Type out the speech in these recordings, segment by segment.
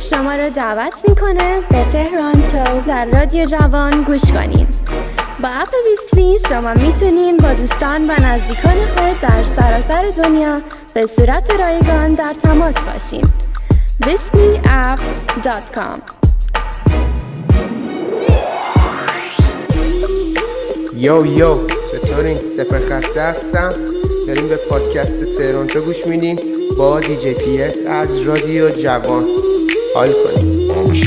شما را دعوت میکنه به تهران تو در رادیو جوان گوش کنین. با اپ بیسلی شما میتونین با دوستان و نزدیکان خود در سراسر دنیا به صورت رایگان در تماس باشین. bisliapp.com. یو چطورین؟ سپرخسته هستم. داریم به پادکست تهران تو گوش میدیم با دیجی پی اس از رادیو جوان. حال کنیم.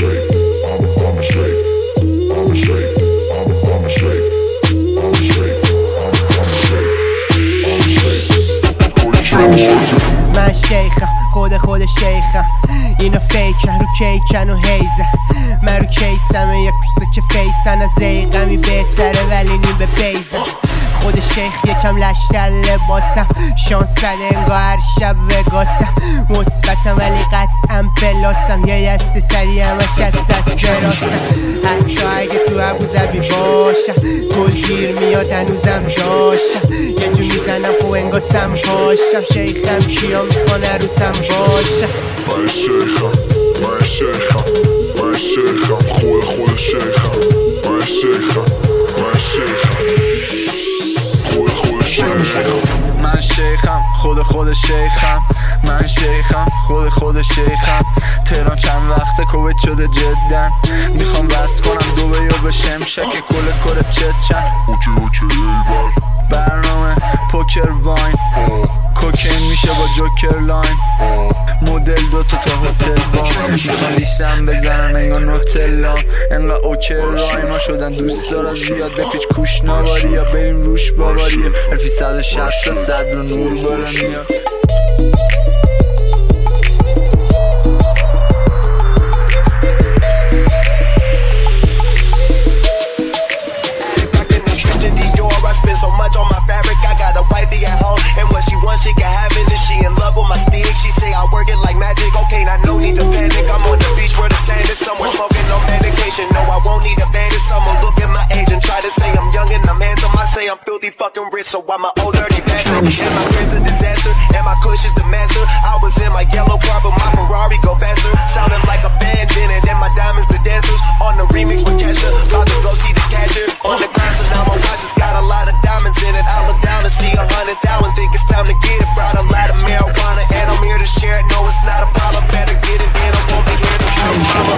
من شیخم خود شیخم، اینو فیکن رو کیکن و هیزن، من رو کیسمه یک پیسو که فیسن، از زیقمی بهتره ولی نیم به بیزن. خود شیخ یکم لشتر لباسم، شانسد انگاه هر شب وگاسم، مثبتم ولی قطعم پلاسم، یه یسته سری همش از دست راسم، حتی اگه تو ابوظبی باشم گلگیر میاد هنوزم داشتم، یه جو میزنم خب انگاسم پاشم، شیخم کیا میخوان عروسم باشم. من شیخم خود شیخم، من شیخم من شیخم خود شیخم، من شیخم خود شیخم. تهران چند وقته کویت شده جدا، میخوام بس کنم دو یا بشم شک کل چت اوکی ایبال برنامه پوکر واین، کوکین میشه با جوکر لاین، مدل دوتا تا هتل بام، میخوام لیستم بزنم انگار نوتلا، انقدر اوکی رای ما شدن دوست دارم زیاد بپیچ کوش نواری یا بریم روش باوریه، حرفی 160 صد رو نور باره میاد. So much on my fabric, I got a wifey at home, and what she wants, she can have it. And she in love with my stick, she say I work it like magic. Okay, now no need to panic, I'm on the beach where the sand is somewhere, smoking no medication. No, I won't need a bandit. Someone look at my age and try to say I'm young and I'm handsome. I say I'm filthy fucking rich, so I'm a old dirty bastard. And my crib's a disaster, and my kush is the master. I was in my yellow car, but my Ferrari go faster, sounding like a band in it, and my diamonds the dancers. On the remix with Kesha, about to go see the cashier. On the grind, so now my watch has got a lot of diamonds in it. I look down to see 100,000, think it's time to get it. Brought a lot of marijuana and I'm here to share it. No, it's not a problem, better get it in. I won't be here to show mama.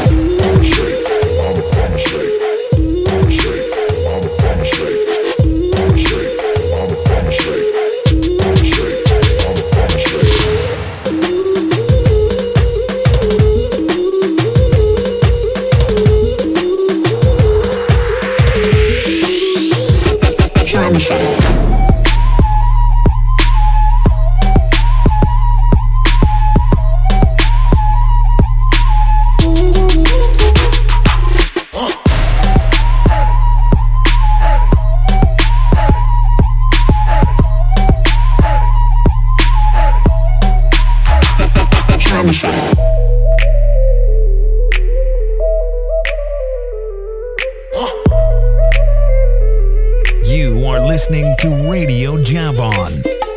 You are listening to Radio Javan.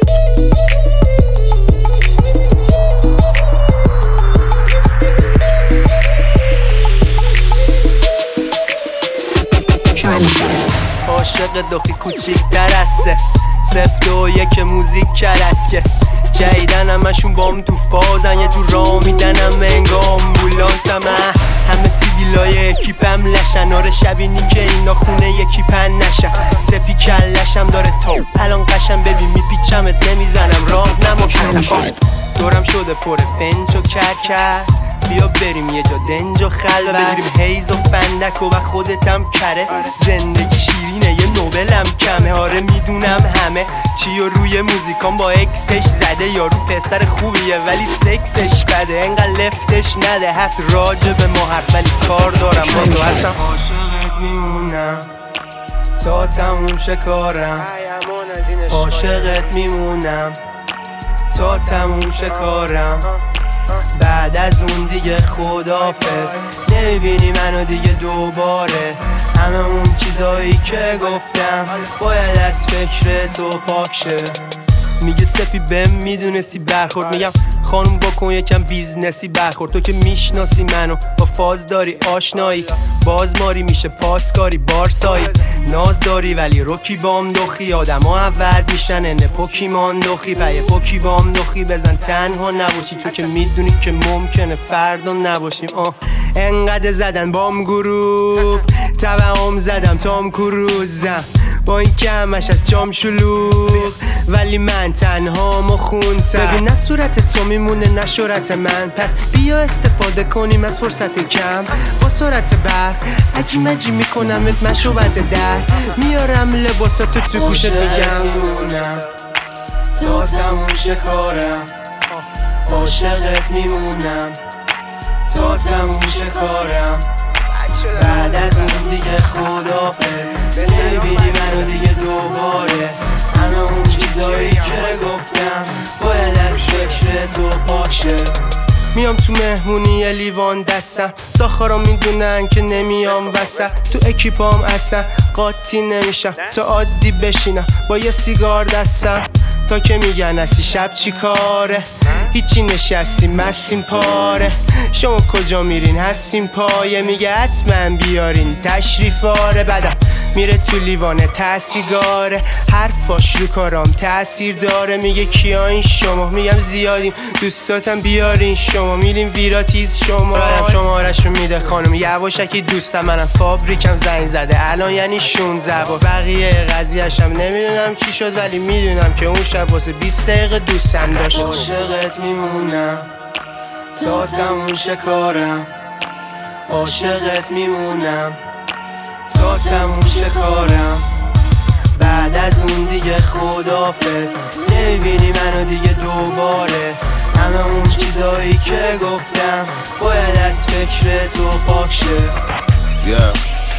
عاشق دخی کوچیک درسته، 0-2-1 موزیک کرسکه، جایدن همشون بام تو فازن، یه جور را میدنم انگاه آمبولانسم، همه سیدیلای اکیپم لشن، آره شبینی که اینا خونه یکی پن نشن، سپی کلشم داره تا الان قشن، ببین میپیچمت نمیزنم راه نما کسم، دورم شده پر فنج و کرکر، بیا بریم یه جا دنج و خلوت، بگیریم هیز و فندک و خودتم کره، زندگی شیرینه یه نوبلم کمه، آره میدونم همه چی و روی موزیکان با اکسش زده، یارو پسر خوبیه ولی سکسش بده، انقدر لفتش نده، هست راجع به ما حرف ولی کار دارم با تو هستم، عاشقت میمونم تا تموم شه کارم، عاشقت میمونم تا تموم شه کارم، بعد از اون دیگه خدافظ، نمیبینی منو دیگه دوباره، همه اون چیزایی که گفتم باید از فکر تو پاک شه، میگه سپی بهم میدونستی برخورد. میگم خانم بکن یکم بیزنسی برخورد. تو که میشناسی منو با فاز داری آشنایی، بازماری میشه پاسکاری بارسایی. ناز داری ولی روکی بام دخی، آدم ها عوض میشن انه پوکیمان دخی. پایه پوکی بام دخی بزن تنها نباشی، تو که میدونی که ممکنه فردا نباشیم. انقدر زدن بام گروپ توهم زدم تام کروزم، با این که همش از جام شلوغ ولی من تنها ما خونسم. ببین نه صورت تو میمونه نه شورت من، پس بیا استفاده کنیم از فرصت کم. با سرعت برق عجی میکنمت مشروبت در، میارم لباساتو تو گوشت میگم تا تموم شه کارم، عاشقت میمونم تا تموم شه کارم. بعد از اون دیگه خداحافظ، نمیبینی منو دیگه دوباره. همه اون چیزایی که گفتم باید از فکر تو پاک شه. میام تو مهمونی یه لیوان دستم، ساخارا میدونن که نمیام وسط. تو اکیپام اصلا قاطی نمیشم تا عادی بشینم با یه سیگار دستم. تا که میگن هستی شب چی کاره، هیچی نشستیم مستیم پاره. شما کجا میرین هستیم پایه، میگه حتما بیارین تشریفاره. بعدم میره تو لیوانه تسیگاره، حرفاش رو کارام تأثیر داره. میگه کیا این شما، میگم زیادیم دوستاتم بیارین شما. میریم ویراتیز شما، شمارشو میده خانم یواشکی دوستم. منم فابریکم زنگ زده الان یعنی 16 با بقیه قضیه‌شم نمیدونم چی شد، ولی میدونم که اون شب واسه 20 دقیقه دوستم داشت. عاشقت میمونم تا تموم شه کارم، عاشقت میمونم تا تموم شه کارم. بعد از اون دیگه خداحافظ، نمیبینی منو دیگه دوباره. همه اون چیزایی که گفتم باید از فکر تو پاک شه. Yeah.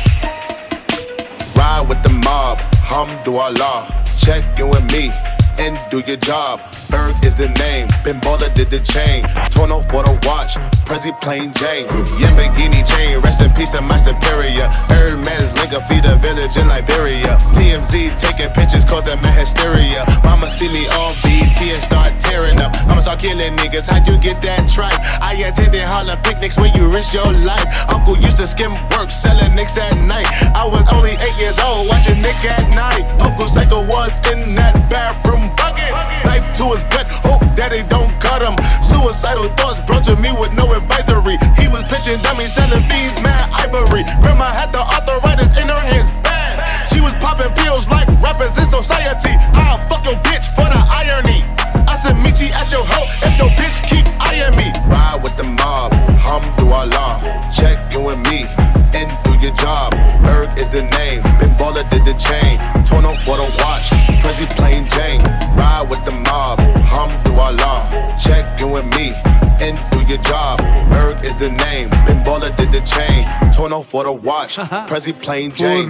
Ride with the mob, Hamdulillah. Check in with me and do your job. Berg is the name, Ben Baller did the chain. Torno for the watch, Prezi plain Jane. Lamborghini chain, rest in peace to my superior. Hermes link a feed a village in Liberia. TMZ taking pictures causing my hysteria. Mama see me on BT and start tearing up. I'ma start killing niggas, how you get that tripe? I attended Harlem picnics where you risk your life. Uncle used to skim work, selling nicks at night. I was only 8 years old, watching Nick at night. Uncle Psycho was in that bathroom bucket. Knife to his gut, hope that they don't cut him. Suicidal thoughts brought to me with no advisory. He was pitching dummies, selling beans, mad ivory. Grandma had the arthritis in her hands, bad. She was popping pills like rappers in society. I'll fuck your bitch for the irony. I said meet you at your hoe if your bitch keep eyeing me. Ride with the mob, Hamdulillah. Check in with me and do your job. Berg is the name, Ben Baller did the chain. Torno for the watch, Prezi plain Jane. Ride with the mob, Hamdulillah. Check in with me and do your job. Berg is the name, Ben Baller did the chain. Torno for the watch, Prezi plain Jane.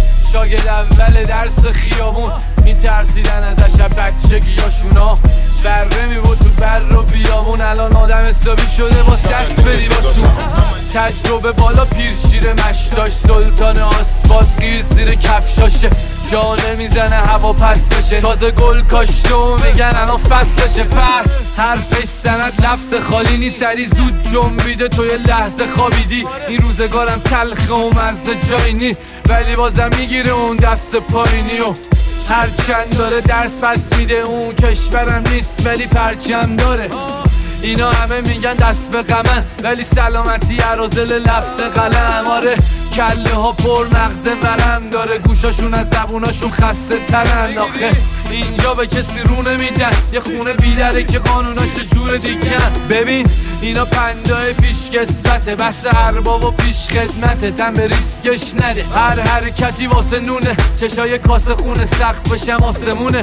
شاگرد اول درس خیابون میترسیدن ازش بچگیاشونا. بره میبود تو بر و بیابون، الان آدم حسابی شده باز دست بدی باشون. تجربه بالا پیر شیر مشتاش، سلطان آسفالت گیر زیر کفشاشه. جا نمیزنه هوا پس بشه، تازه گل کاشته و میگن الان فصلشه. پر حرفش سند لفظ خالی نیست، سری زود جنبیده تو یه لحظه خوابیدی. این روزگارم تلخه و مزه جایی نی، ولی بازم میگیره اون دست پایینی. و هرچند داره درس پس میده، اون کشورم نیست ولی پرچم داره. اینا همه میگن دست به غمن، ولی سلامتی عرازل لفظ قلم. آره کله ها پر مغز ورم داره، گوشاشون از زبوناشون خسته ترن. آخه اینجا به کسی رو نمیدن، یه خونه بیدره که قانوناش جور دیگن. ببین اینا پندای پیش کسوته، بس ارباب و پیش خدمته. تن به ریسکش نده، هر حرکتی واسه نونه. چشای کاسه خونه سقفشم آسمونه.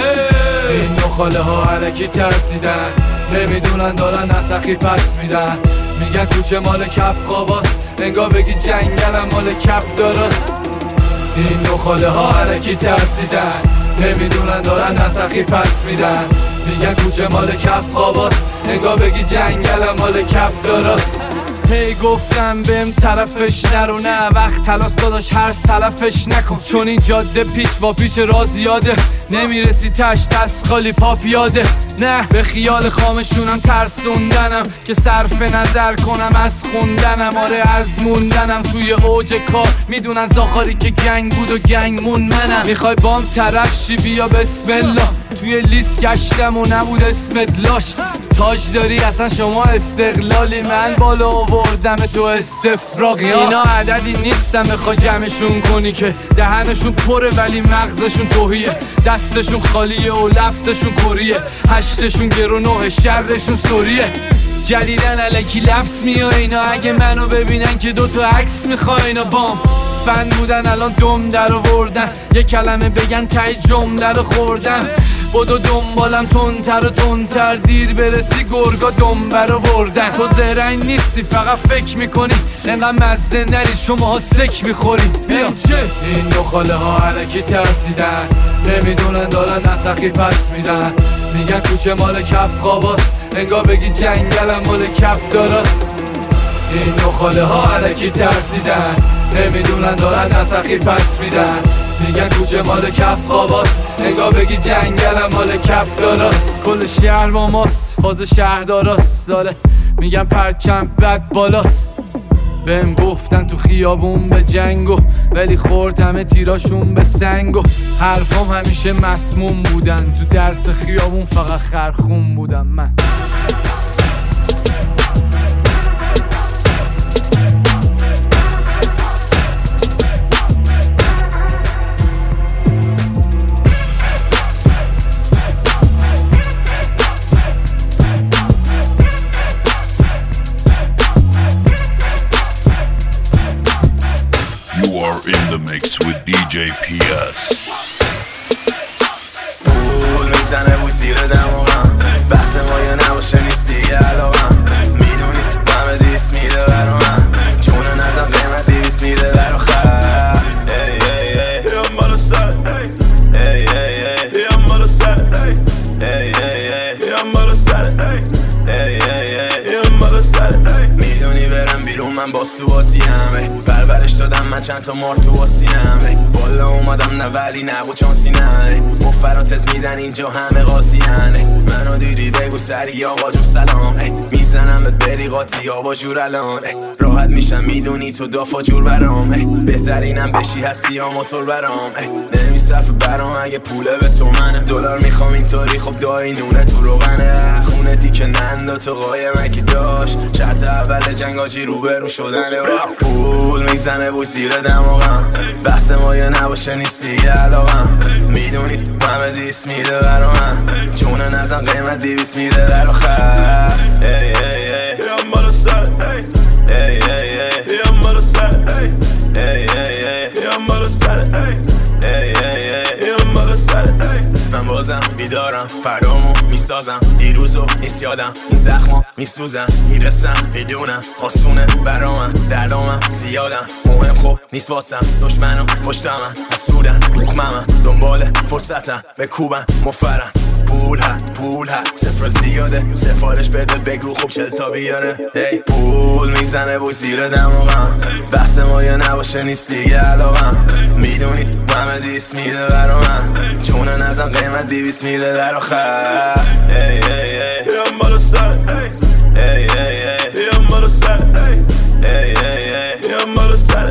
این نخاله ها حرکی ترسیدن، نمیدونن دارن نسخی پس میدن. میگن کوچه مال کف خواباست، انگار بگی جنگلم مال کف داراست. این نخاله ها حرکی ترسیدن، نمیدونن دارن نسخی پس میدن. میگن کوچه مال کف خواباست، انگار بگی جنگلم مال کف داراست. هی گفتم بهم طرفش نرو، نه وقت تلاس داداش هرس تلفش نکن، چون این جاده پیچ با پیچ را زیاده، نمیرسی تش دست خالی پا پیاده. نه به خیال خامشونم ترسوندنم که صرف نظر کنم از خوندنم، آره از موندنم توی اوج کار، میدونن زاخاری که گنگ بود و گنگ مون منم. میخوای بام طرف شی بیا بسم الله، توی لیست گشتم و نبود اسمت لاش، تاج داری اصلا شما استقلالی، من بالا آوردم تو استفراغی. اینا عددی نیستم بخوای جمعشون کنی که دهنشون پره ولی مغزشون توهیه، دستشون خالیه و لفظشون کریه، هشتشون گرونوه شرشون سوریه، جدیدن الکی لفظ میاد اینا، اگه منو ببینن که دوتا عکس میخوای اینا بام فن بودن الان دم در آوردن، یه کلمه بگن تای جمله رو خوردن، بدو دنبالم تندتر و تندتر، دیر برسی گرگا دنبه رو بردن. تو زرنگ نیستی فقط فکر میکنی، انقدر مزه نریز شماها سک میخوری. بیا این دو خاله ها علکی ترسیدن، نمیدونن دارن نسخی پس میدن، میگن کوچه مال کف خواباست، انگار بگی جنگلم مال کف داراست. این دو خاله ها علکی ترسیدن، نمیدونن دارن نسخی پس میدن، میگن کوچه مال کف خواباست، انگار بگی جنگلم مال کف داراست. کل شهر با ماست، فاز شهرداراست، ساله میگن پرچم بد بالاست. بهم گفتن تو خیابون به جنگو، ولی خورد همه تیراشون به سنگو، حرفام همیشه مسموم بودن، تو درس خیابون فقط خرخون بودم من. In the mix with DJ PS. پول میزنه بوی زیر دماغم، بحث ما یا نباشه نیست دیگه علاقم، میدونی همه دیست میده برا من، چونه نزم قیمت 200 میده در آخر. بیام بالا سر، بیام بالا سر، بیام بالا سر، بیام بالا سر. میدونی برم بیرون من باز تو بازیم، برش دادم من چند تا مار تو واسیم، بالا اومدم نه ولی نبود چانسی نه، مفراتز میدن اینجا همه قاضی هنه، منو دیدی بگو سری آقا جو سلام، میزنم به بری قاطی آبا جور الان، راحت میشم میدونی تو دافا جور برام، بهترینم بشی هستی یا موتور برام، نمیصرف برام اگه پوله به تو منه، دلار میخوام اینطوری خب دایی نونه تو روغنه، خونه دیگه نندا تو قایمه که داشت، شرط اول جنگ آجی روبرو شدنه، پول میزنه بوی زیر دماغم، بحث ما یا نباشه نیست دیگه علاقم، میدونی همه دیست میده برا من، چونه نزم قیمت 200 میده در آخر. بیام بالا سر، بیام بالا سر، بیام بالا سر، بیام بالا سر. من بازم بیدارم، فردامو میسازم، دیروزو نیست یادم، این زخما میسوزن، میرسم بدونم آسونه برا من، دردامم زیادم، مهم خوب نیست واسم، دشمنو پشتمم حسودن مخممم، دنبال فرصتم به کوبم مفرم، پول صفر زیاده، سفارش بده بگو خوب چه تا بیاره، پول میزنه بوی زیر دماغم، بحث ما یا نباشه نیست دیگه علاقم، میدونی همه دیست میده برا من، چونه نزم قیمت 200 میده در آخر. بیام بالا سر، بیام بالا سر، بیام بالا سر،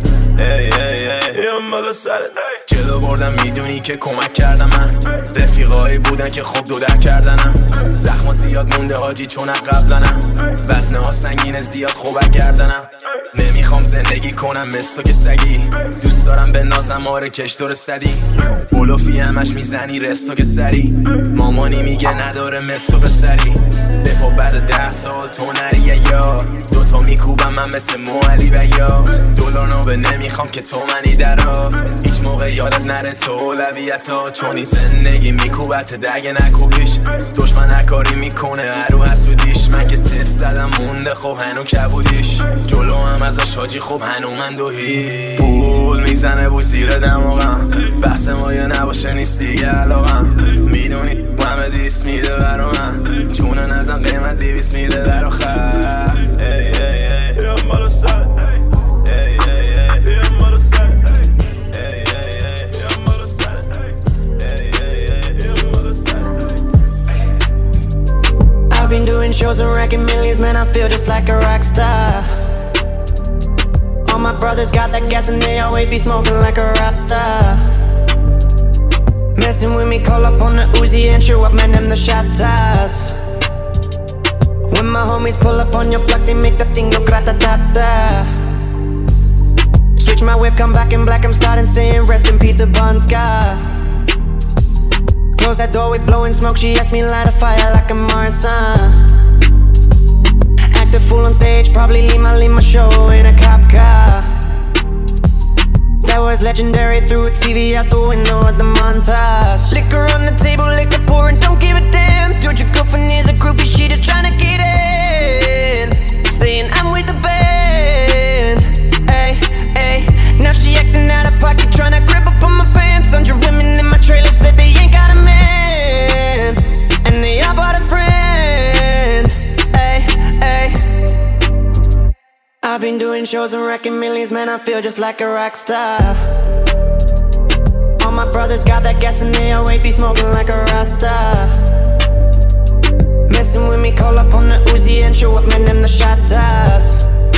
بیام بالا سر. جلو بردم میدونی که کمک کردم من، رفیقایی بودن که خوب دو در کردنم، زخما زیاد مونده حاجی چون قبلنم، وزنه ها سنگینه زیاد خوبک گردنم، نمیخوام زندگی کنم مثل تو که سگی، دوست دارم به نازم آره کش دور سدی، بلوفی همش میزنی رستو که سری، مامانی میگه نداره مثل تو به سری، دفا بعد 10 سال تو نریه یا دوتا میکوبم من مثل موعلی و یا دلار نوبه نمیخوام که تو منی درا، هیچ موقع یادت نره تو اولویت ها، چون این زندگی میکوبت دگه نکوبیش، دشمن هکاری میکنه هرو حسودیش، من که صفر زدم مونده خب هنو کبودیش، جلو هم ازش حاجی خب هنو من دوهی، پول میزنه بوی زیر دماغم، بحث ما یا نباشه نیست دیگه علاقم، میدونی همه دیست میده برا من، چونه نزم قیمت 200 میده در آخر. بیام بالا سرت بیام بالا سرت بیام بالا سرت بیام بالا سرت. I've been doing shows and racking millions, man, I feel just like a rock star. All my brothers got that gas and they always be smoking like a Rasta. Messing with me, call up on the Uzi and show up, man, them the shot toss. When my homies pull up on your block, they make that thing go grata-ta-ta. Switch my whip, come back in black, I'm starting saying rest in peace to Bon Scott. Close that door, we blowing smoke, she asked me to light a fire like a Marsan. Act a fool on stage, probably leave my show in a cop car. That was legendary, threw a TV out the window at the montage. Liquor on the table, liquor pouring, don't give a damn. Dude, your girlfriend is a groupie, she just tryna get in. Saying I'm with the band. Ay, ay. Now she acting out of pocket, tryna grip up on my pants. 100 women in my trailer said they ain't got a man, and they all bought a friend. Ay, ay. I've been doing shows and wrecking millions, man, I feel just like a rock star. All my brothers got that gas and they always be smoking like a Rasta. Messing with me, call up on the Uzi and show up, man, them the shot toss.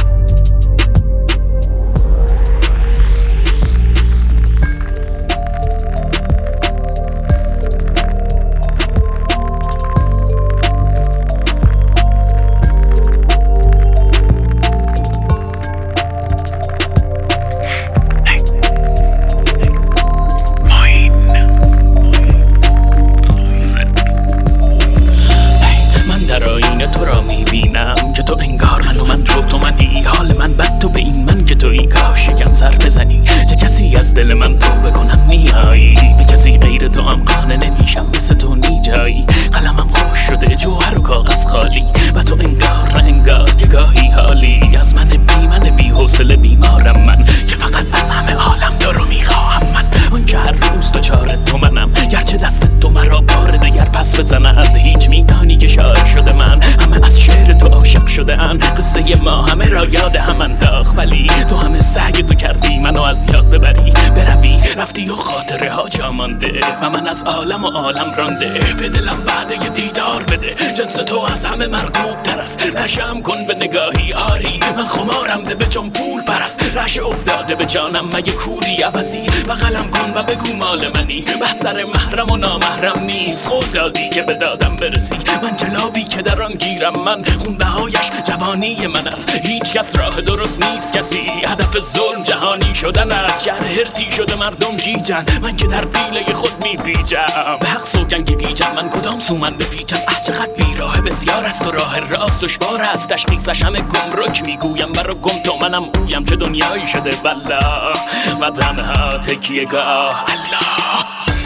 دل من تو بکنم میایی به کسی غیر تو هم قانع نمیشم مثل تو نیجایی قلمم خوش شده جوهر و کاغذ خالی و تو انگار نه انگار که گاهی حالی از من بی حوصله بیمارم من که فقط از همه عالم تو رو میخواهم من اون که هر روز دوچار تو منم گرچه دست تو مرا بار دگر پس بزند هیچ میدانی که شاعر شده من همه از شعر تو عاشق شده ان قصه ما همه را یاد هم انداخت ولی تو همه سعی تو کردی منو از یاد ببری بروی رفتی و خاطره ها جا مانده و من از عالم و عالم رانده به دلم بعد یه دیدار بده جنس تو از همه مرغوب تر است نشم کن به نگاهی آری من خمارم ده به جان پول پرست رش افتاده به جانم مگه کوری عوضی بغلم کن و بگو مال منی بحثر محرم و نامحرم نیست خود دادی که به دادم برسی من جلابی که در آن گیرم من خون بهایش جوانی من است هیچ کس راه درست نیست کسی هدف ظلم جهانی شدن است شهر هرتی شده مردم گیجن من که در پیله خود میپیچم به حق سوگنگی گیجم من کدام سو من بپیچم چقدر بیراه بسیار است و راه راست دشوار است تشخیصش همه گمرک میگویم برا گم تو منم اویم چه دنیایی شده والله و تنها تکیه گاه الله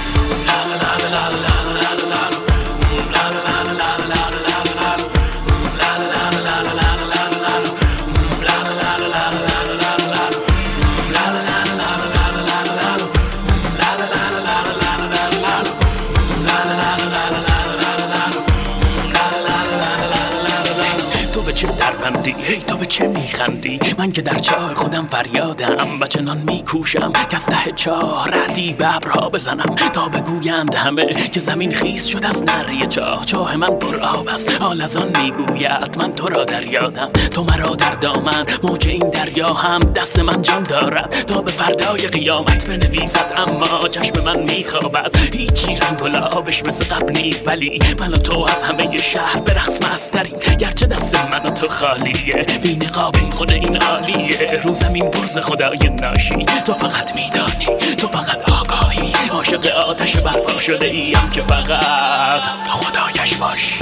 هی تو به چه میخندی من که در چاه خودم فریادم و چنان میکوشم که از ته چاه ردی به ابرها بزنم تا بگویند همه که زمین خیس شد از نره چاه من پر آب است حال از آن میگوید من تو را در یادم تو مرا در دامن موج این دریا هم دست من جان دارد تا به فردای قیامت بنویسد اما چشم من میخوابد هیچی رنگ و لعابش مثل قبل نی ولی من و تو از همه شهر به رقص مستریم گرچه دست من و تو خالیه بی نقابیم خود این عالیه رو زمین برز خدای ناشی تو فقط میدانی تو فقط آگاهی عاشق آتش برپا شده ایم که فقط تو خدایش باشی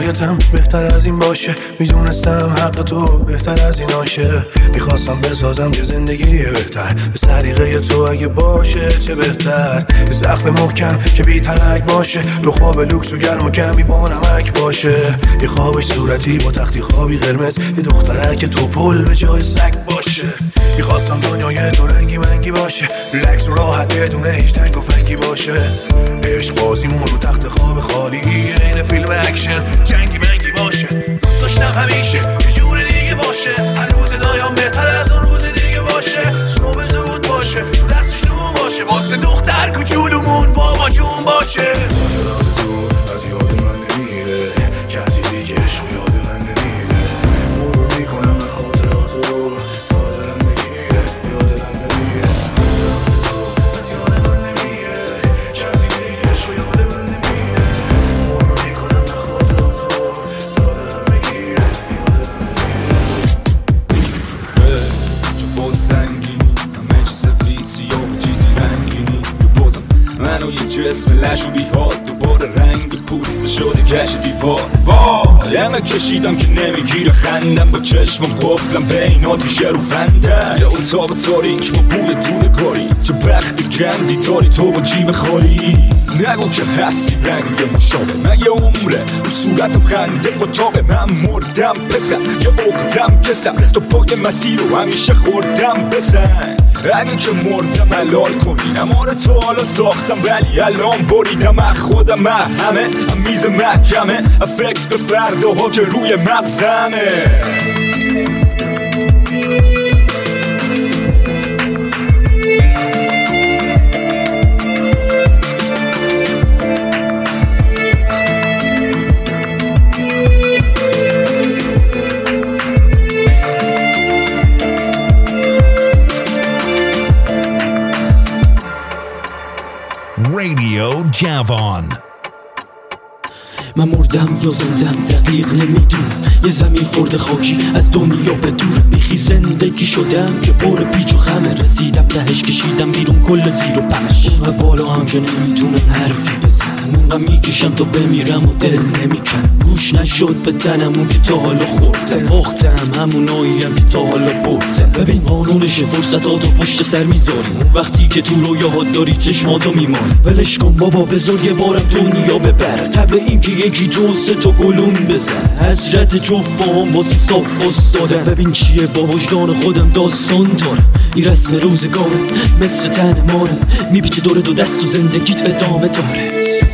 شرایطم بهتر از این باشه، میدونستم حق تو بهتر از این آشه. میخواستم بسازم یه زندگی بهتر به طریقه تو، اگه باشه چه بهتر. یه سقف محکم که بی تلک باشه، دو خواب لوکس و گرم و کمی با نمک باشه. یه خوابش صورتی با تختی خوابی قرمز، یه دخترک تو پل به جای سگ باشه. میخواستم دنیای دو رنگی منگی باشه، ریلکس و راحت بدون هیچ تنگ و فنگی باشه. عشق بازیمون رو تخت خواب خالی، این فیلم اکشن جنگی منگی باشه. دوست داشتم همیشه یه جور دیگه باشه، هر روز دایم بهتر از اون روز دیگه باشه. صبح زود باشه، تو دستش نون باشه، واسه دختر کوچولومون بابا جون باشه. از یاد من نمیره کسی دیگه، عشق یاد من نمیره. مرور میکنم به خاطراتو تا دلم بگیره، یاد دلم بمیره. از یاد من نمیره کسی دیگه، عشق یاد من نمیره. مرور میکنم به خاطراتو تا دلم بگیره، یاد دلم بمیره. چه باز زنگینی همه چه سفید سیاه چیزی رنگینی، بازم منو یه جسم لشوبی ها دوباره رنگ پوست شده گشت دیوار. وای همه کشیدم که نمیگیره خندم، با چشمم قفلم بین آتیشه رو فندم. یا اتاق تاریک و بوی دور کاری، چه بخت گندی داری تو با جیب خالی. نگو که هستی رنگ مشابه، من یه عمره رو صورتم خنده قطاقه. من مردم پسر یه اقدم کسم، تو پای مسیر رو همیشه خوردم بزن. اگه که مردم حلال کنی، نماره تو حالا ساختم ولی الان بریدم. خودم همه میز محکمه، فکر به فرداها که روی مغزمه. رادیو جوان. من مردم یا زندم دقیق نمیدونم، یه زمین خورده خاکی از دنیا به دورم. بیخی زندگی شدم که پر پیچ و خمه، رسیدم تهش کشیدم بیرون کل زیر و پش. اونقدر بالا هم که نمیتونم حرفی بزنم، اونقدر میکشم تا بمیرم و دل نمیکن. گوش نشد به تنم اون که تا حالا خوردم، باختم هموناییم که تا حالا بردم. ببین قانونش فرصتاتو پشت سر میذاری، اون وقتی که تو رویاهات داری چشماتو میماری. ولش کن بابا بذار یه بارم دنیا ببر، قبل اینکه یکی دو سه تا گلون بزن. حضرت جفام واسه صاف استادم، ببین چیه با وجدان خودم داستان دارم. این رسم روزگارم مثل تن مارم، میپیچه دور دو دست و زندگیت ادامه داره.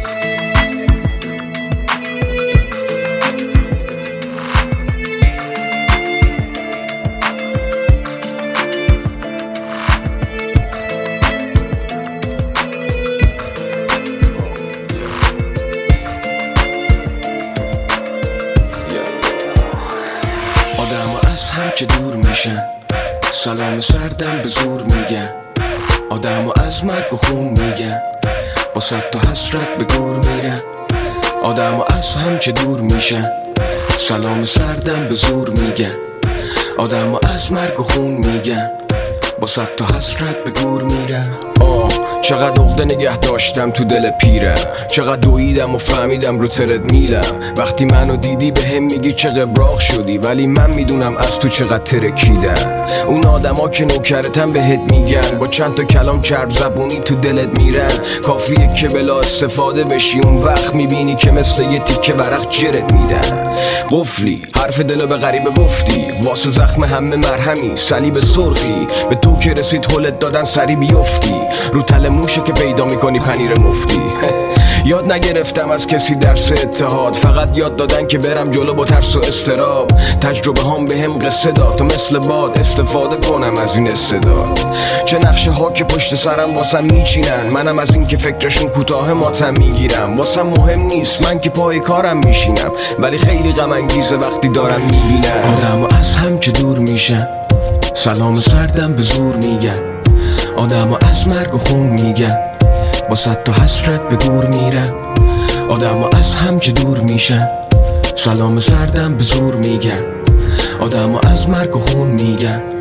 که دور میشن، سلام سردم به زور میگن. آدمو از مرگ و خون میگن، با صد تا حسرت به گور میرن. آدمو از هم که دور میشن، سلام سردم به زور میگن. آدمو از مرگ و خون میگن، با صد تا حسرت به گور میرن. چقدر عقده نگه داشتم تو دل پیرم، چقدر دویدم و فهمیدم رو ترد میلم. وقتی منو دیدی به هم میگی چه قبراق شدی، ولی من میدونم از تو چقدر ترکیدم. اون آدما که نوکرتم بهت میگن، با چند تا کلام چرب زبونی تو دلت میرن. کافیه که بلا استفاده بشی، اون وقت میبینی که مثل یه تیکه ورق جرت میدن. قفلی حرف دلو به غریبه گفتی، واسه زخم همه مرهمی صلیب سرخی. به تو که رسید هلت دادن سری بیفتی، رو تل موشه که پیدا میکنی پنیر مفتی. یاد نگرفتم از کسی درس اتحاد، فقط یاد دادن که برم جلو با ترس و استراب. تجربه هم به هم قصه داد تا مثل باد استفاده کنم از این استعداد. چه نقشه ها که پشت سرم واسم میچینن، منم از این که فکرشون کوتاه ماتم میگیرم. واسم مهم نیست من که پای کارم میشینم، ولی خیلی غم انگیزه وقتی دارم میبینم. آدمو از هم که دور میشن، سلام سردم به زور میگن. آدمو از مرگ و خون میگن، با صد تا حسرت به گور میرن. آدمو از هم که دور میشن، سلام سردم به زور میگن. آدمو از مرگ و خون میگن،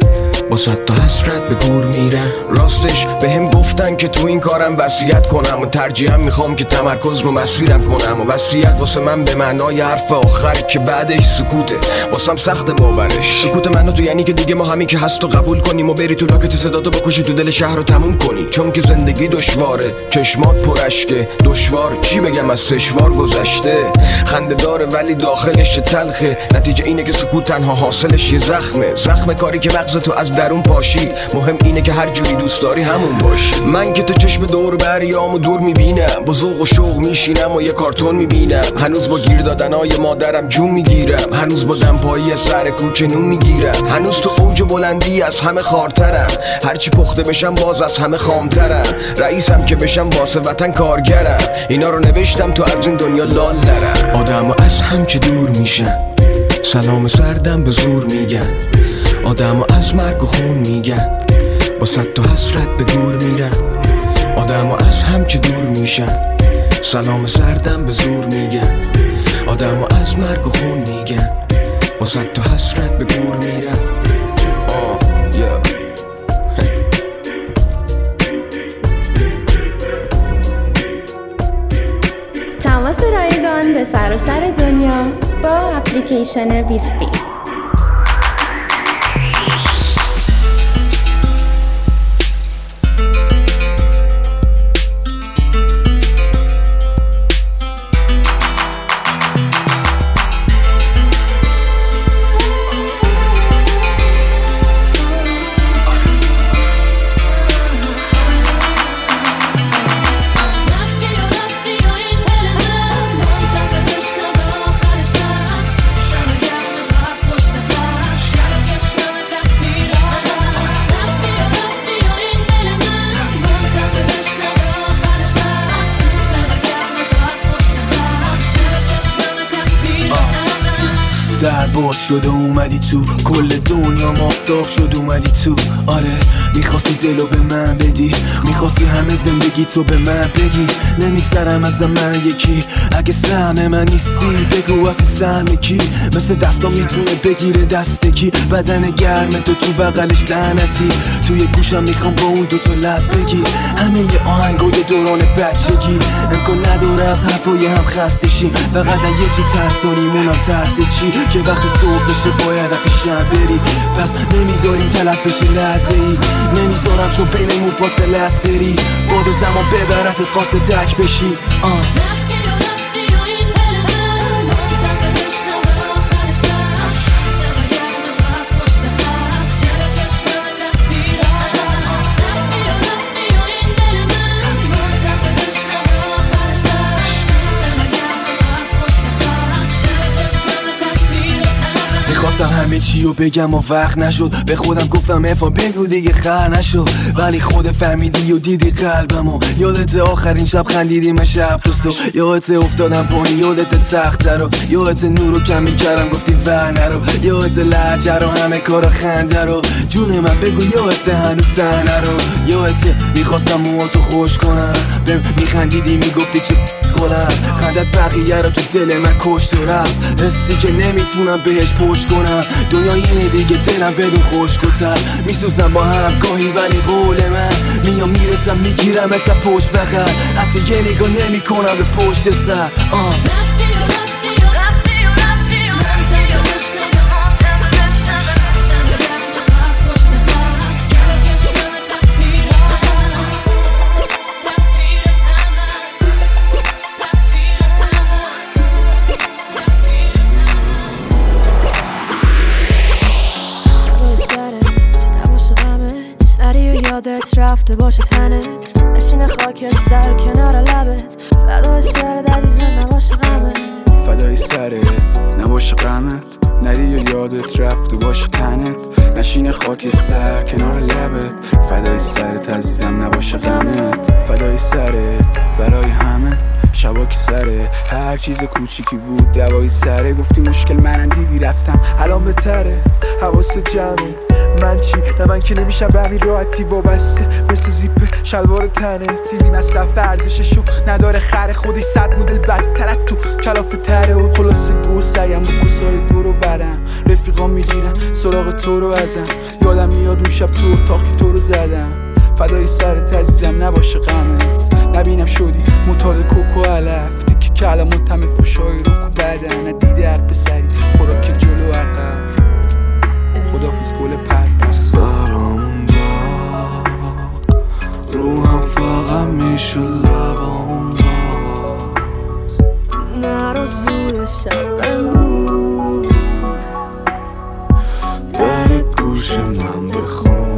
با صد تا حسرت به گور میرم. راستش بهم گفتن که تو این کارم وصیت کنم و ترجیحاً میخوام که تمرکز رو مسیرم کنم. و وصیت واسه من به معنای حرف آخر که بعدش سکوته، واسم سخت باورش. سکوت منو تو یعنی که دیگه ما همین که هست و قبول کنیم و بری تو لاکت صداتو بکشی تو دل شهر رو تموم کنی. چون که زندگی دشواره، چشمات پرشکه، دشوار چی بگم از سشوار گذشته. خنده داره ولی داخلش تلخه، نتیجه اینه که سکوت تنها حاصلش یه زخمه. زخم کاری که مغز تو از درون پاشی. مهم اینه که هر جوری دوست داری همون باشی. من که تو چشم دور بریامو دور میبینم، با ذوق و شوق میشینم و یه کارتون میبینم. هنوز با گیر دادنای مادرم جون میگیرم، هنوز با دمپایی سر کوچه نون میگیرم. هنوز تو اوج بلندی از همه خارترم، هرچی پخته بشم باز از همه خامترم. رئیسم که بشم واسه وطن کارگرم، اینا رو نوشتم تو از این دنیا لال نرم. آدم از هم که دور میشن، سلام سردم به زور میگن. آدم از مرگ و خون میگن، با صد تا حسرت به گور میرن. آدم از هم که دور میشن، سلام سردم به زور میگن. آدم از مرگ و خون میگن، با صد تا حسرت به گور میرن. تماس رایگان به سراسر دنیا با اپلیکیشن ویسپی. در باز شد و اومدی تو، کل دنیا مافتاب شد اومدی تو. آره میخواستی دلو به من بدی، میخواستی همه زندگی تو به من بگی. نمیگذرم از من یکی، اگه سهم من نیستی بگو اصلی سهم کی. مثل دستا میتونه بگیره دست کی، بدن گرم تو بغلش لعنتی. توی گوشم میخوام با اون دوتا لب بگی همه ی آهنگای دوران بچگی. امکان نداره از حرفای هم خسته شیم، فقط یه چی ترس داریم اونم ترس چی، که وقتی صبح بشه باید پیشم بری. پس نمیذاریم تلف بشه لحظه ای، نمیذارم چون بینمون فاصله است بری. باد زمان ببرت قاصدک بشی. خواستم همه چی رو بگم و وقت نشد، به خودم گفتم افا بگو دیگه خر نشد. ولی خود فهمیدی و دیدی قلبمو، یادت آخرین شب خندیدیم شب تو صبح، یادت افتادم پایین، یادت تخت رو، یادت نورو کم میکردم گفتی ور نرو، یادت لهجه رو همه کار خنده رو. جون من بگو یادت هنوز صحنه رو، یادت میخواستم موهاتو خوش کنم، بهم میخندیدی میگفتی چه کنم. خندت بقیه رو تو دل من کشت و رفت، حسی که نمیتونم بهش پشت کنم. دنیا اینه دیگه دلم بدون خشک‌تر، میسوزم با هم گاهی ولی قول من میام میرسم میگیرم تا پشت بغل، حتی یه نگاه نمی کنم به پشت سر. یادت رفته باشه تنت، نشین خاک سر کنار لبت، فدای سرت عزیزم نباشه غمت، فدای سرت نباشه غمت، نری یادت رفته باشه تنت، نشین خاک سر کنار لبت، فدای سرت عزیزم نباشه غمت، فدای سرت برای همه شبا که سره، هر چیز کوچیکی بود دوای سره. گفتی مشکل منم دیدی رفتم الان بهتره، حواست جمعه من چی؟ نه من که نمیشم به همین راحتی وابسته مثل زیپ شلوار تنه تیمی مصرف ارزششو نداره خر خودی 100 مدل بدتر تو کلافه تره و خلاصه گو سیم و کسای دور و برم رفیقا میگیرن سراغ تو رو ازم یادم میاد اون شب تو اتاق که تو رو زدم فدای سرت عزیزم نباشه غمت نبینم شدی معتاد کوکو علف تیکی کلمات همه فوشای رو کو بدن ندیده هر پسری خوراک جلو عقب خدافیز گل پر سرم داغ روحم فقط میشه لبام باز نرو زود شبم بود در گوش من بخون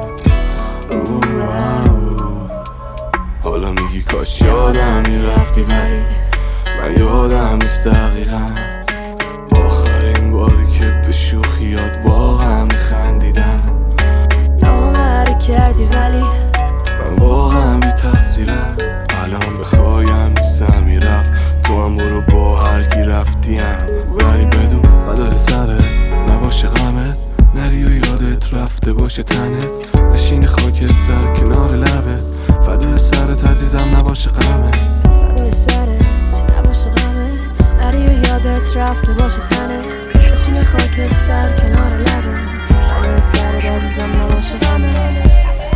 حالا میگی کاش یادم میرفتی ولی من یادم نیست دقیقا آخرین باری که به شوخیات واقعا میخندیدم نامره کردی ولی من واقعا بی تقصیرم الان بخوایم نیستم میرفت تو هم برو با هر کی رفتیم ولی بدون فدای سرت نباشه غمت نری و یادت رفته باشه تنت نشین خاک سر کنار لبت فدای سرت عزیزم نباشه غمت فدای سرت نباشه غمت نری و یادت رفته باشه تنت نشین خاک سر کنار لبت فدای سرت عزیزم نباشه غمت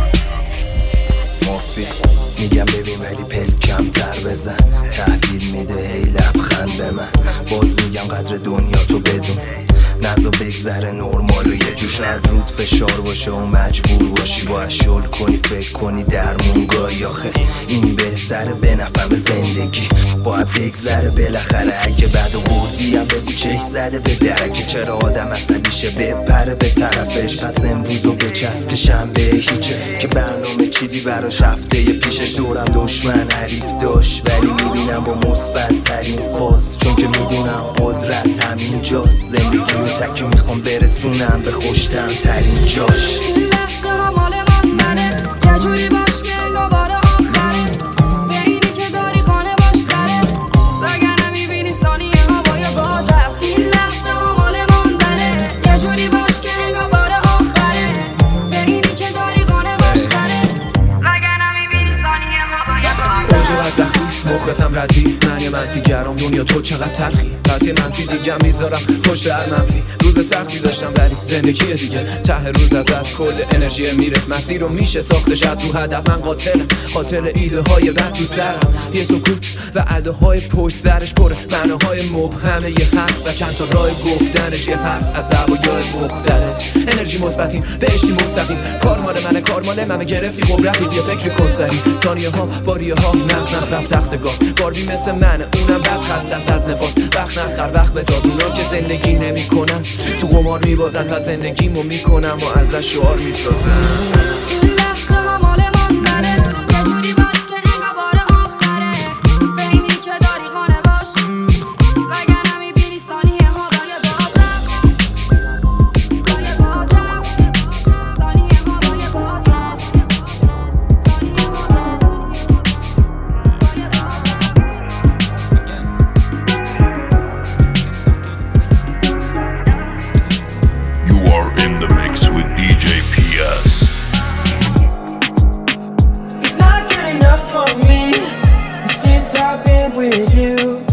مافی میگم ببین ولی پلکم تر بزن تحویل میده هی لبخند به من باز میگم قدر دنیا تو بدون نزا بگذره نرمال و یه جوش ند رود فشار باشه و مجبور باشی باید شل کنی فکر کنی درمون گاهی آخه این بهتره به نفهم زندگی باید بگذره بالاخره اگه بعد و بردیم بگو چش زده به درکه چرا آدم عصبیشه بپره به طرفش پس امروزو بچسب که شنبه هیچه که برنامه چیدی براش هفته پیشش دورم دشمن حریف داشت ولی میبینم با مثبت ترین فاز چون که میدونم قدرت همین جاست زندگی رو تکی میخوام برسونم به خوشتم ترین جاش لحظه ها مال من منه یه جوری باش که انگار بار آخره به اینی که داری خانه باش داره وگرنه میبینی ثانیه هوای باد رفت این لحظه ها مال ماندنه یه جوری باش که انگار بار آخره به اینی که داری خانه باش داره وگرنه میبینی ثانیه هوای باد اوج بدبختی مختم ردی من یه منفی گرام دنیا تو چقدر تلخی پس یه منفی دیگه میذارم پشت هر منفی روز سختی داشتم ولی زندگی دیگه ته روز ازت کل انرژی میره مسیر رو میشه ساختش از رو هدف من قاتل ایده های بد تو سرم یه سکوت و عده های پشت سرش پره معناهای مبهمه یه حرف و چند تا راه گفتنش یه حرف از زوایای مختلف انرژی مثبتیم بهشتی مستقیم کار مال منه گرفتی خب رفیق یه فکری کن سری ثانیه ها باریه ها نخ رفت تخت گاز باربی مثل منه اونم بد خسته است از نفاس وقت نخر وقت بساز اونا که زندگی نمی کنن تو قمار میبازن پس زندگیمو میکنم و ازش شعار میسازم لحظه ها مال ماندنه یه جوری باش که انگار بار آخره به اینی که داری خانه باش وگرنه میبینی ثانیه ها بای باد رفت ثانیه ها بای باد رفت You are in the mix with DJ PS. It's not good enough for me since I've been with you.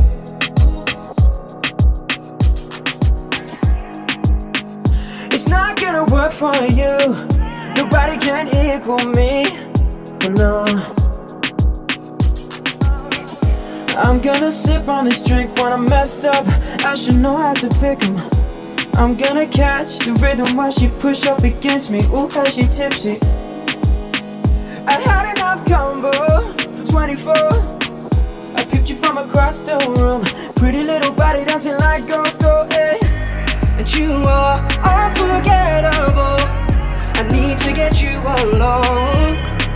It's not gonna work for you. Nobody can equal me. No. I'm gonna sip on this drink when I'm messed up. I should know how to pick 'em. I'm gonna catch the rhythm while she push up against me. Ooh, how she tipsy. I had enough combo for 24. I picked you from across the room. Pretty little body dancing like go-go, eh? And you are unforgettable. I need to get you alone.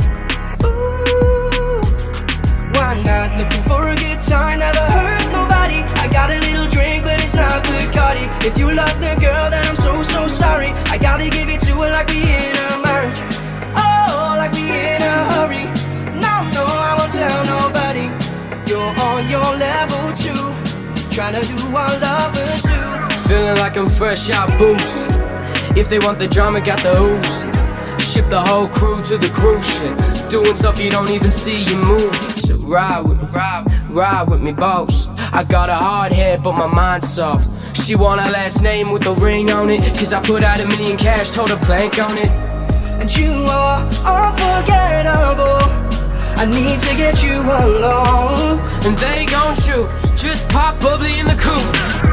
Ooh, why not? Looking for a good time, never hurt nobody. I got a little drink, but it's not Bacardi. If you love the girl, then I'm so sorry. I gotta give it to her like we in a marriage. Oh, like we in a hurry. No, I won't tell nobody. You're on your level too, trying to do what lovers do. Feeling like I'm fresh out boost. If they want the drama, got the ooze. Ship the whole crew to the cruise ship. Doing stuff you don't even see, you move. So ride with me, boss. I got a hard head, but my mind's soft. She want a last name with a ring on it, 'cause I put out $1 million cash, told her blank on it. And you are unforgettable. I need to get you alone. And they gon' choose, just pop bubbly in the coupe.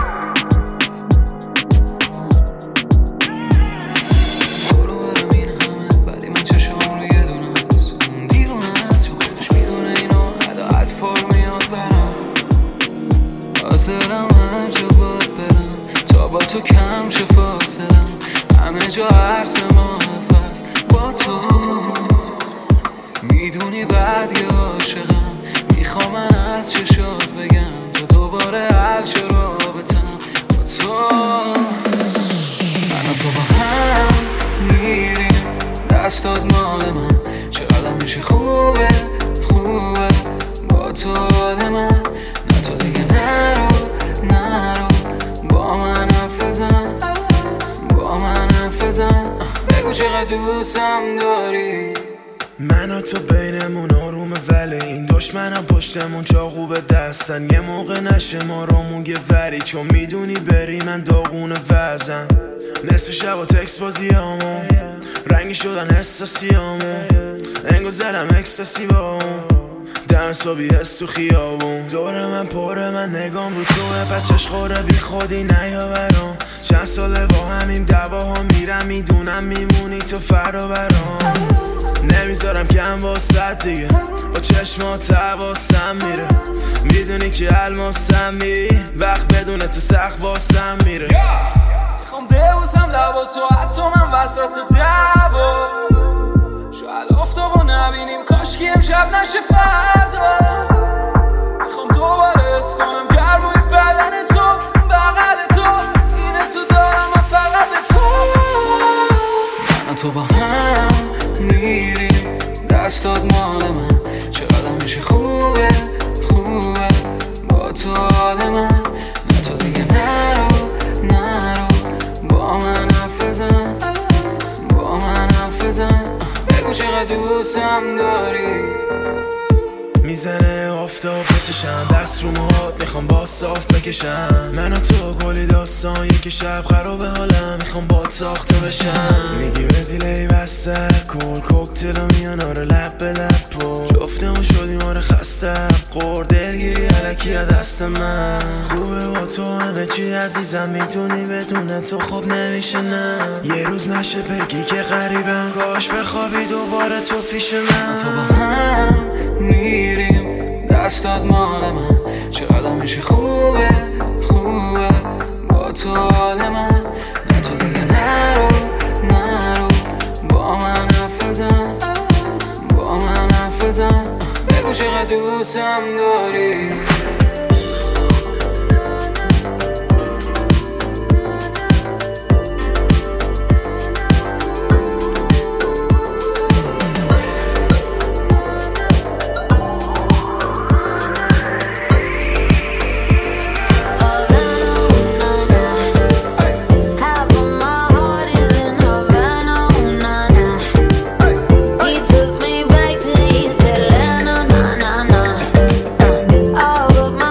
تو کم شه فاصلم همه جا عرص محفظ با تو میدونی بعد یه عاشقم میخوام من از چشات بگم تو دوباره حل شه رابطم با تو من و تو با هم میریم دستات مال من چقدر میشه خوبه خوبه با تو حال من نه تو دیگه نرو با من بگو چقدر دوستم داری. من و تو بینمون آرومه ولی این دشمنم پشتمون چاقو به دستن یه موقع نشه ما رامون یه وری چون میدونی بری من داغون وزم نصف شب و تکس بازیامون رنگی شدن حساسیامون انگو زدم اکستاسی با اون دم صبحی هست تو خیابون دور من پره من نگام رو توه بچش خوره بی خودی نیا برام چند ساله با همین دواها میرم میدونم میمونی تو فرا برام نمیذارم کم واسد دیگه با چشمات حواسم میره میدونی که الماسم می وقت بدون تو سخت واسم میره میخوام ببوسم لبا تو حتی من وسط دعوا شاید آفتابو نبینیم کاشکی امشب نشه فردا میخوام دوباره حس کنم گرمای بدن تو بغل تو این حسو دارم من فقط به تو من تو با هم میریم دستات مال من چقدر میشه خوبه خوبه با تو حال من نه تو دیگه نرو با من حرف بزن با من حرف بزن بگو چقدر دوستم داری میزنه آفتاب بچشم دست رو موهات میخوام با صاف بکشم من و تو کلی داستان یک شب خرابه حالم میخوام با ساخته بشم میگی وزیله بسته کل کوکتل و میان آره لب به لب پر جفتمون شدیم آره خستم قور دلگیری علکی دست من خوبه با تو همه چی عزیزم میتونی بدون تو خوب نمیشه نه یه روز نشه بگی که غریبم کاش بخوابی دوباره تو پیش من تو با هم میریم دستات مال من چقدر میشه خوبه خوبه با تو حال من نه تو دیگه نرو با من حرف بزن با من حرف بزن بگو چقدر دوستم داری All of my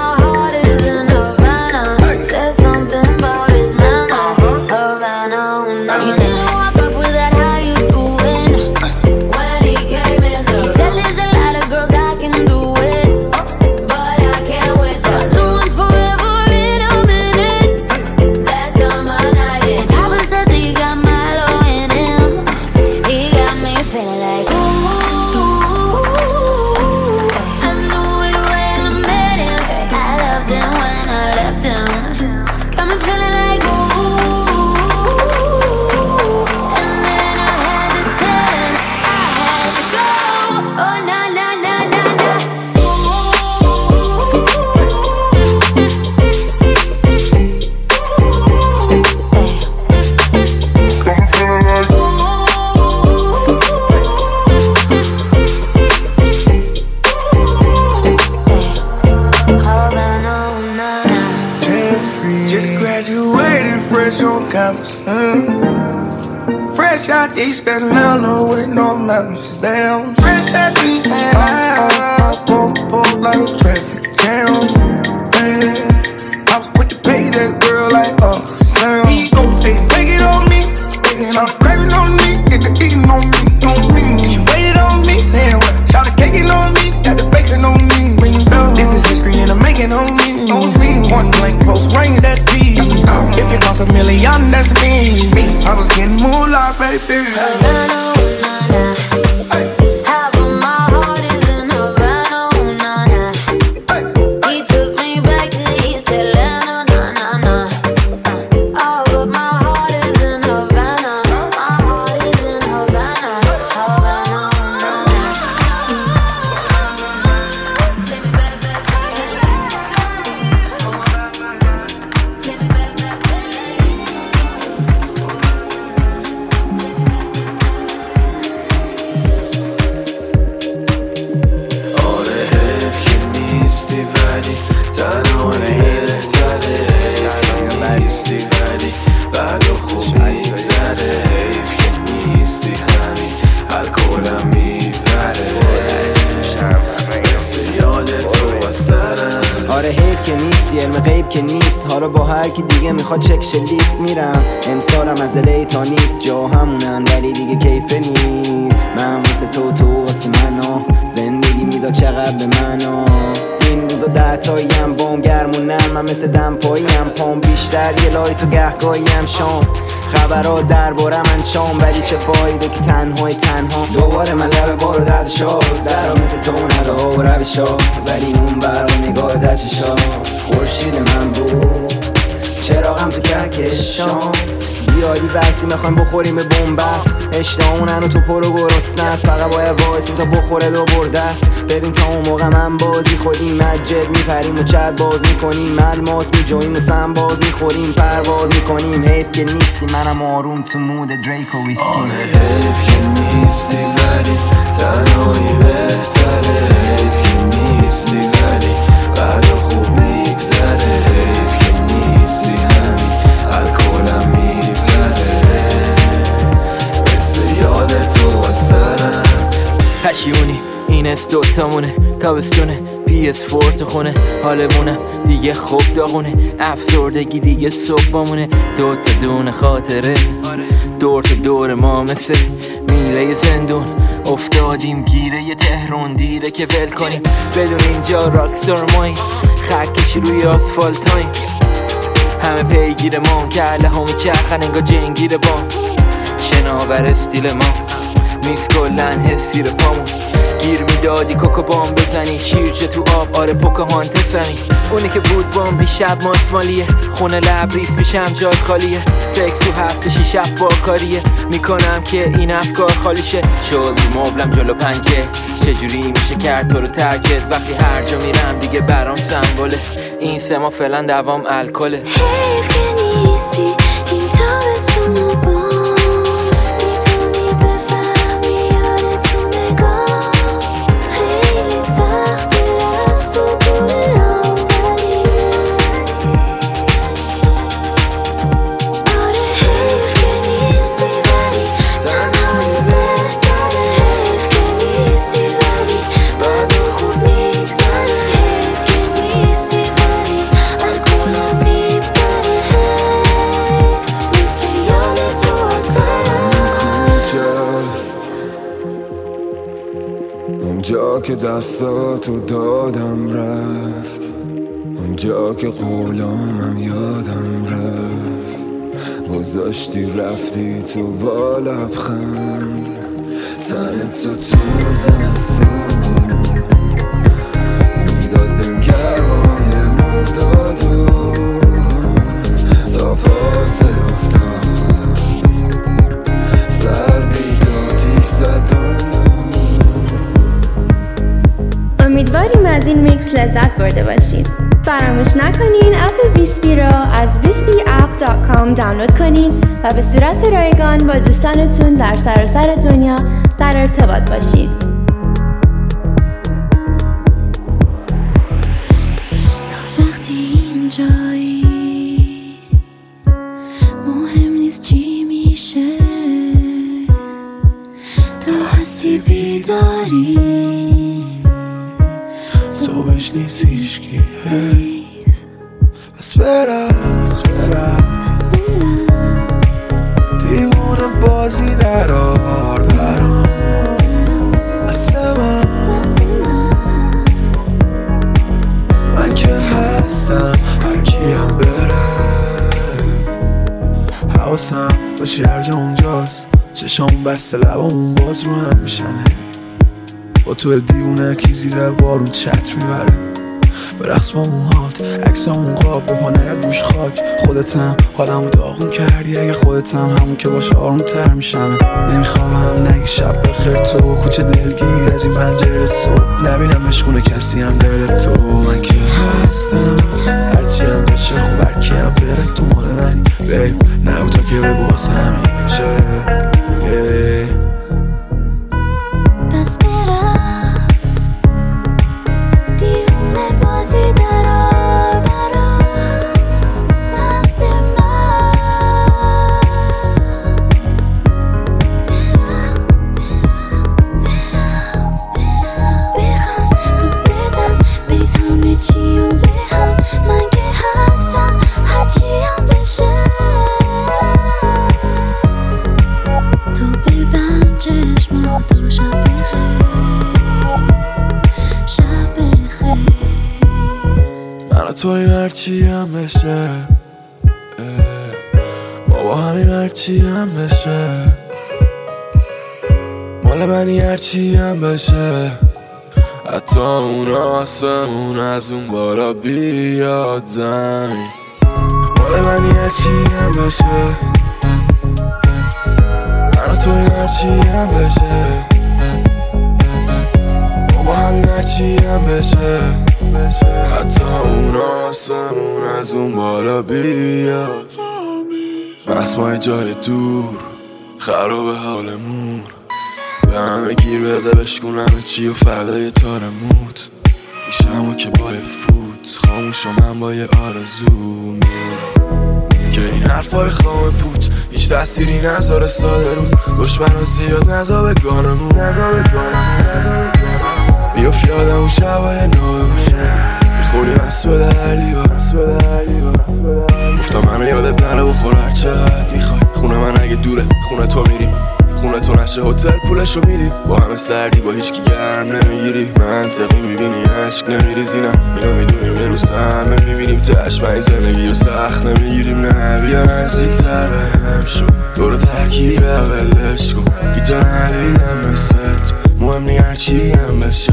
East Atlanta with no mountains down. Fresh that beach and I won't pull like traffic jam. I was quick to pay that girl like Sam. He go, hey, take it on me. I'm craving on me, get the eating on me. She waited on me, damn well. Shout the caking on me, got the bacon on me. This is history and I'm making on me. Point blank, close range, that's me. If it costs $1 million, that's me. I was getting moolah, baby. میخواد چکش لیست میرم امسالم از الی تا نیست جا همونم ولی دیگه کیفه نیست من مثل تو واسه منو زندگی میداد چقدر به منو این روزا 10 تاییم بام گرمونم من مثل دمپاییم پام بیشتر یه لای تو گهگاهیم شام خبرها درباره من شام ولی چه فایده که تنها دوباره من لب بارو درد شد درها مثل تو ندا و روشا ولی اون برا نگاه در چشا خورشید من بود چراغم تو کهکشان زیادی بستی میخوایم بخوریم به بنبست اشتهامونن و تو پرو گرسنست فقط باید وایسیم تا بخوره دو بردست بدیم تا اون موقع من بازی خودیم مجد میپریم و چد باز میکنیم الماس میجویم و سم باز میخوریم پرواز میکنیم حیف که نیستی منم آروم تو مود دریک و ویسکی حیف که نیستی ولی تنهایی بهتره حیف که نیستی ولی بعد خوب میگذره حیف که نیستی همین الکلم میبره مثل یاد تو از سرم پشیونی این از دوتامونه تابستونه PS4 تو خونه حالمونم دیگه خوب داغونه افسردگی دیگه صبح بامونه دوتا دونه خاطره دور تا دور ما مثل میله زندون افتادیم گیره یه تهرون دیره که ول کنیم بدون اینجا راکستار ماییم خکشی روی آسفالتاییم همه پیگیر ما کله ها میچرخن انگا جنگیر با شناور استیل ما نیست کلن حسی رو پامون گیر میدادی کوکو بام بزنی شیرجه تو آب آره پوکاهانتسمی اونی که بود بام دیشب ماسمالیه خونه لبریز پیشم جای خالیه سکس تو هفته 6 شب با کاریه میکنم که این افکار خالی شه شد مبلم جلو پنکه چجوری میشه کرد تو رو ترکت وقتی هر جا میرم دیگه برام سمبوله این سما فعلا دوام الکله حیف که نیستی این تابستون رو با میتونی بفهمی یاد تو نگاه خیلی سخته از تو دوره را ولی آره حیف که نیستی ولی تنهایی بهتره حیف که نیستی ولی بعد خوب میگذره حیف که نیستی ولی الکلم میبره مثل یاد تو از سرم کجاست اونجا که دستاتو دادم رفت اونجا که قولامم یادم رفت گذاشتی رفتی تو با لبخند تنتو تو زمستون میداد بهم گرمای مردادو تا فاصل افتاد سردی تا تیش زد امیدواریم از این میکس لذت برده باشید. فراموش نکنین اپ ویسپی را از wispyapp.com دانلود کنین و به صورت رایگان با دوستانتون در سراسر دنیا در ارتباط باشید. تو وقتی اینجایی مهم نیست چی میشه داری صبحش نیست هیچکی بس برم دیوونه بازی درار برام من که هستم هر کیم بره حواسم باشی هر جا اونجاست چشامون بسته لبامون باز رو هم میشنه با تو دیوونه کی زیر بارون چتر میبره به رقص با موهات عکسامون قاب به پا نیاد گوش خاک خودتم حالمو داغون کردی اگه خودتم همون که باشه آروم تر میشنه نمیخوام نگی شب بخیر تو کوچه دلگیر از این پنجره صبح نبینم عشقونه کسی هم دل تو من که هستم هرچی هم بشه خوب هرکی هم بره تو مال منی بیب نبود تا که بگو واسه همین شه پس برقص دیوونه بازی درار برام مست تو بخند تو بزن بریز همه چی و به هم من که هستم هرچی هم بشه تو ببند چشماتو شب بخیر شب بخیر من و تویم هرچی هم بشه بابا همین هرچی هم بشه مال منی هرچی هم بشه حتی اون آسمون از اون بالا بیاد زمین مال منی هرچی هم بشه من و تویم هرچی هم بشه بابا همین هرچی هم بشه حتی اون آسمون از اون بالا بیاد مسمای جای دور خراب حالمون به همه گیر بده بشکن همه چی و فردای تارموت میشم و که بای فوت خاموش و من با یه آرزو میمونم که این حرفای خام پوچ هیچ تأثیری نذاره ساده رو دشمن و زیاد نذا به گانمون بیاف یادم اون شبای ناامید میخوری بس به دردی گفتم منو یادت نره بخور هر چقدر میخوای خونه من اگه دوره خونه تو میریم خونه تو نشه هتل پولشو میدیم با همه سردی با هیچکی گرم نمیگیری منطقی میبینی عشق نمیریزی نه اینو میدونیم یه روز همه میبینیم چشمای زندگی و سخت نمیگیریم نه بیا نزدیکتر بهم شو دور ترکیب اولش کن بیجا ندیدم مثلت مهم نی هرچی هم بشه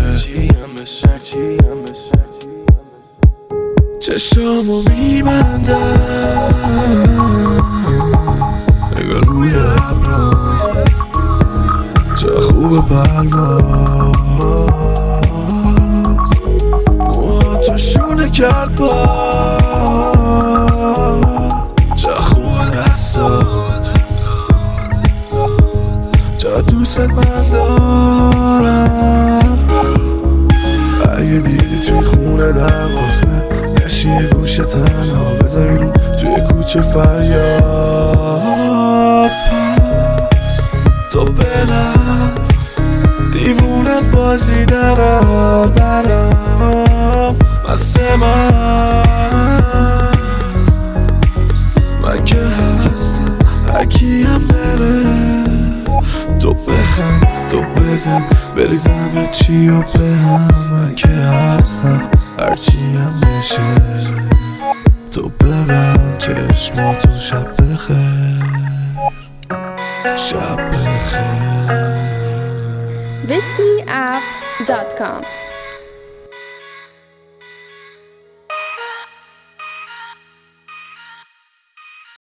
چشامو میبندم نگاه روی ابرام چه خوب پرواز موها تو شونه کرد با چه خوب دستات چه دوست من دارم اگه دیدی توی خونه در غصنه نشی یه گوشه تنها بذار بیرون توی کوچه فریاد پس تو برقص دیوونه بازی درار برام مست مست من که هستم هرکی هم بره تو بخند تو بزن بریز همه چی و به هم من که هستم هرچی هم بشه تو ببند چشماتو شب بخیر شب بخیر whiskyapp.com